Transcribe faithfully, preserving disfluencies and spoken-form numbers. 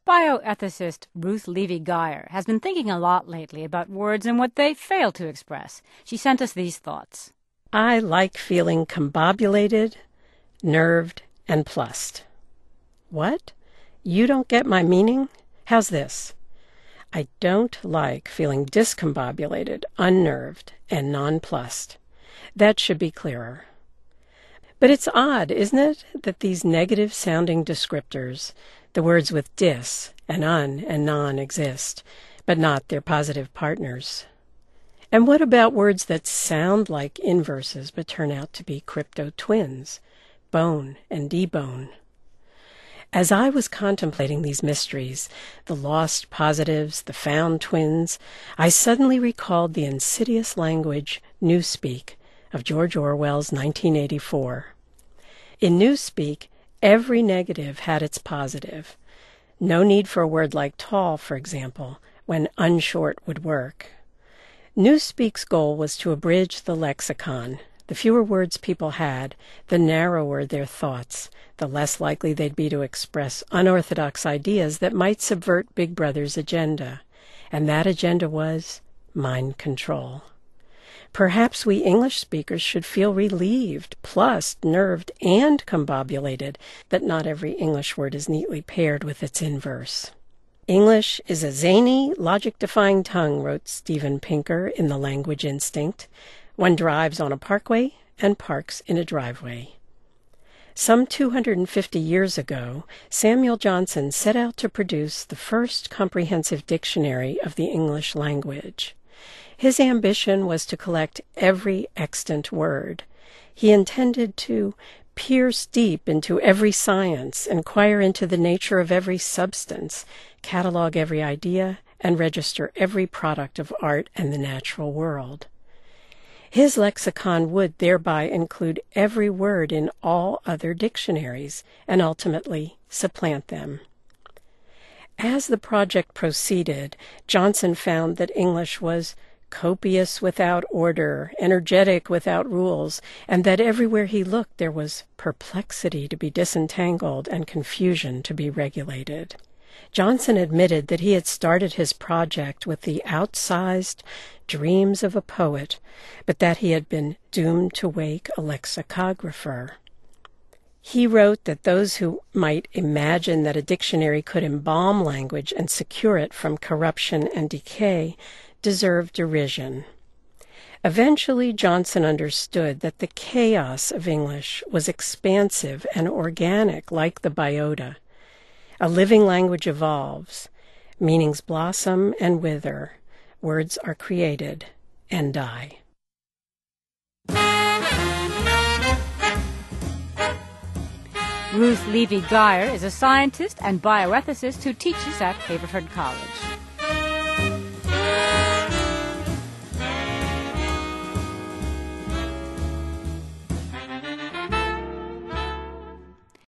Bioethicist Ruth Levy-Geyer has been thinking a lot lately about words and what they fail to express. She sent us these thoughts. I like feeling combobulated, nerved, and plussed. What? You don't get my meaning? How's this? I don't like feeling discombobulated, unnerved, and nonplussed. That should be clearer. But it's odd, isn't it, that these negative-sounding descriptors, the words with dis and un and non exist, but not their positive partners. And what about words that sound like inverses but turn out to be crypto-twins, bone and debone? As I was contemplating these mysteries, the lost positives, the found twins, I suddenly recalled the insidious language, newspeak, of George Orwell's nineteen eighty-four. In newspeak, every negative had its positive. No need for a word like tall, for example, when unshort would work. Newspeak's goal was to abridge the lexicon. The fewer words people had, the narrower their thoughts, the less likely they'd be to express unorthodox ideas that might subvert Big Brother's agenda. And that agenda was mind control. Perhaps we English speakers should feel relieved, plussed, nerved, and combobulated that not every English word is neatly paired with its inverse. English is a zany, logic-defying tongue, wrote Steven Pinker in The Language Instinct. One drives on a parkway and parks in a driveway. Some two hundred fifty years ago, Samuel Johnson set out to produce the first comprehensive dictionary of the English language. His ambition was to collect every extant word. He intended to pierce deep into every science, inquire into the nature of every substance, catalog every idea, and register every product of art and the natural world. His lexicon would thereby include every word in all other dictionaries and ultimately supplant them. As the project proceeded, Johnson found that English was copious without order, energetic without rules, and that everywhere he looked there was perplexity to be disentangled and confusion to be regulated. Johnson admitted that he had started his project with the outsized dreams of a poet, but that he had been doomed to wake a lexicographer. He wrote that those who might imagine that a dictionary could embalm language and secure it from corruption and decay deserved derision. Eventually, Johnson understood that the chaos of English was expansive and organic like the biota. A living language evolves, meanings blossom and wither, words are created and die. Ruth Levy-Geyer is a scientist and bioethicist who teaches at Haverford College.